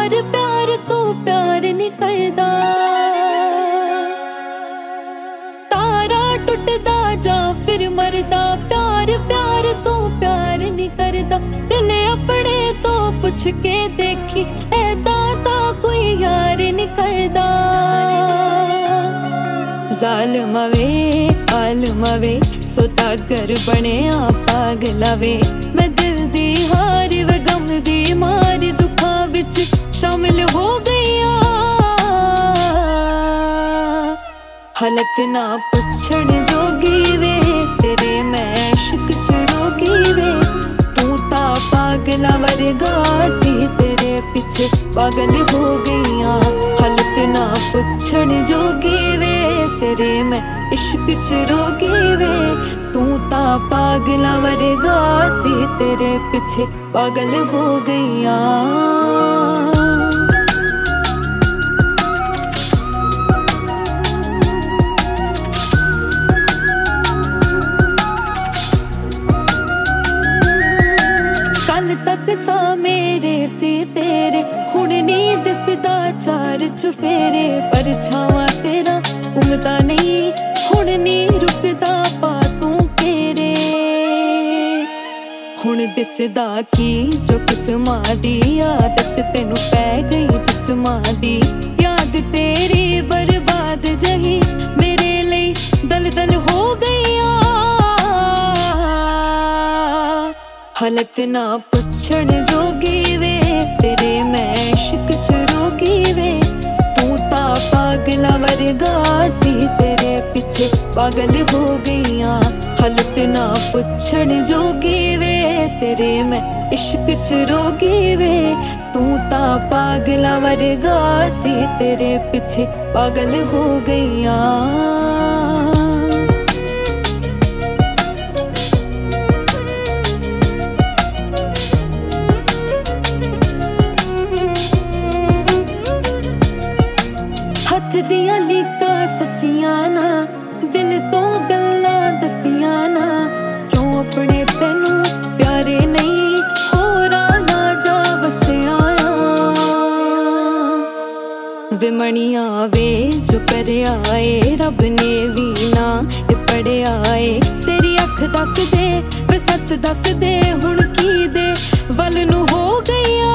प्यार प्यार तू प्यार नहीं करदा। तारा टुटदा जा फिर मरदा, प्यार प्यार तू प्यार नहीं करदा। दिल अपने तो पुछ के देखी, ऐदा ता कोई यार नहीं करदा। ज़ालिमा वे आलिमा वे सौदागर बनिया पागला वे। मैं दिल दी हार व गम दी मार, दुखां विच शामिल हो गईया। हालत ना पुछण जोगी वे, तेरे मैं इश्क च रोगी वे। तू ता पागला वर्गा सी, तेरे पिछे पागल हो गईया। हालत ना पुछण जोगी वे, तेरे मैं इश्क च रोगी वे। तू ता पागला वर्गा सी, तेरे पिछे पागल हो गईया। कल तक सा मेरे सी तेरे, हुण नी दिसदा चार चुफेरे। परछावां तेरा घुमदा नहीं, हुण नी रुकदा पा तू तेरे। हुण दिसदा की जो किस्मां दी आदत, तेनू पै गई जिस्मां दी। याद तेरी बर्बाद जही, मेरे लिए दल दल हो गईया। हालत ना पुछण जोगी वे, तेरे मैं इश्क च रोगी वे। तू ता पागला वर्गा सी, तेरे पिछे पागल हो गईया। हालत ना पुछण जोगी वे, तेरे मैं इश्क च रोगी वे। तू ता पागला वर्गा सी, तेरे पिछे पागल हो गईया। हथ दियां लीकां सच्चियां ना, दिल तो गल्लां दसियां ना। क्यों अपने तैनू प्यारे नहीं, होरां ना जा वसिया। वे मणिया वे जो करया ए, रब ने भी ना पढ़िया ए। तेरी अख दस दे वे सच दस दे, हुण की दे वल नू हो गईया।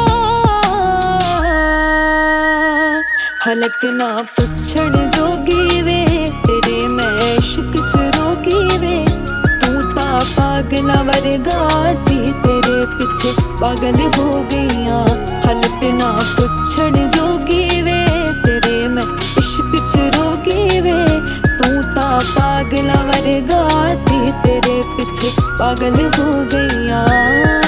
हालत ना पुछण जोगी वे, तेरे मैं इश्क च रोगी वे। तू ता पागला वर्गा सी, तेरे पिछे पागल हो गईया। हालत ना पुछण जोगी वे, तेरे मैं इश्क च रोगी वे। तू ता पागला वर्गा सी, तेरे पिछे पागल हो गईया।